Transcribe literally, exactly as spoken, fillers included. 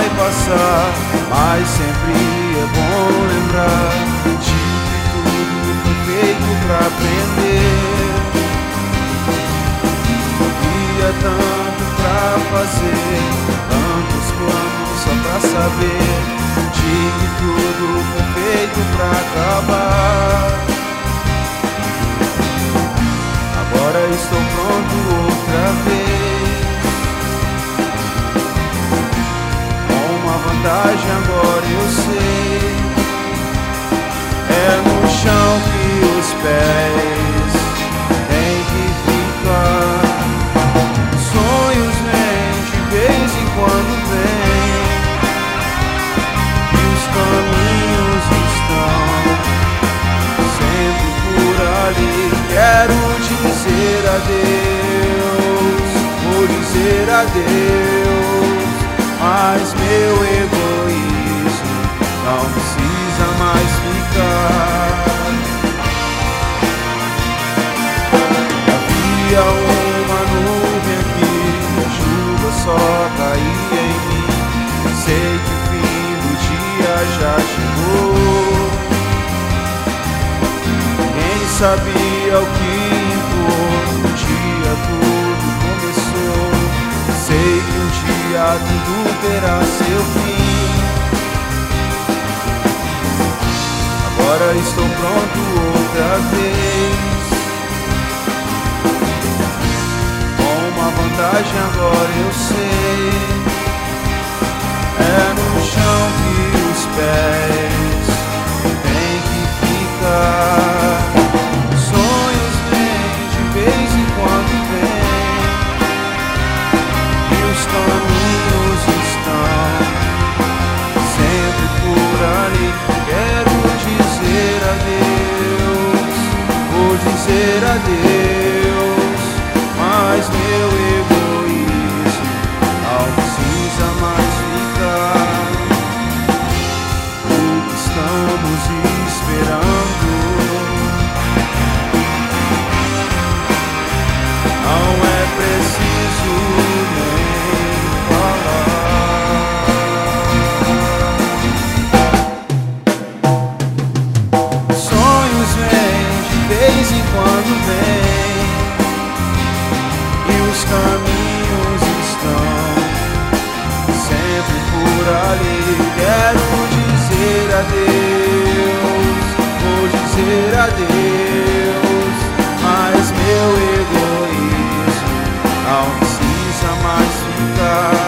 vai passar, mas sempre é bom lembrar de que tudo foi feito pra aprender. Havia tanto pra fazer, tantos planos só pra saber de que tudo foi feito pra acabar. Agora estou pronto outra vez, com uma vantagem agora eu sei. É no chão que os pés têm que ficar. Sonhos vêm de vez em quando vêm, e os caminhos estão sempre por ali. Quero dizer adeus, vou dizer adeus, mas meu egoísmo não precisa mais ficar. Havia uma nuvem aqui, a chuva só caía em mim. Sei que o fim do dia já chegou. Ninguém sabia o que impor, um dia tudo começou. Sei que um dia tudo terá seu fim. Agora estou pronto outra vez, com uma vantagem agora eu sei. É no chão que os pés têm que ficar. Sonhos vêm de vez em quando vêm, e os caminhos estão sempre por ali. Quero dizer adeus, vou dizer adeus, mas meu egoísmo não precisa mais ficar. O que estamos esperando não é preciso nem falar. Sonhos vêm de vez em quando vêm, e os caminhos estão sempre por ali. Quero dizer adeus, vou dizer adeus, mas meu egoísmo não precisa mais ficar.